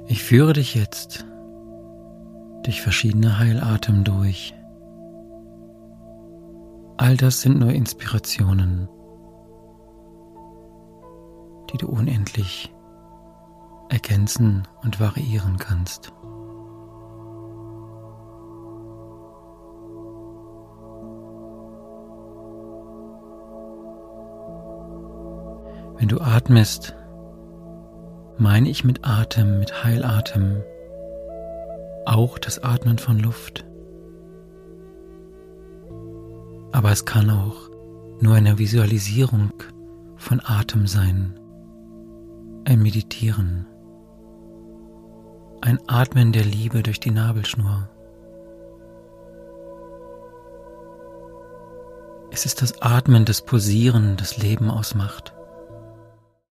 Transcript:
Ich führe dich jetzt durch verschiedene Heilatem durch. All das sind nur Inspirationen, die du unendlich ergänzen und variieren kannst. Wenn du atmest, meine ich mit Atem, mit Heilatem, auch das Atmen von Luft. Aber es kann auch nur eine Visualisierung von Atem sein, ein Meditieren, ein Atmen der Liebe durch die Nabelschnur. Es ist das Atmen, das Pulsieren, das Leben ausmacht.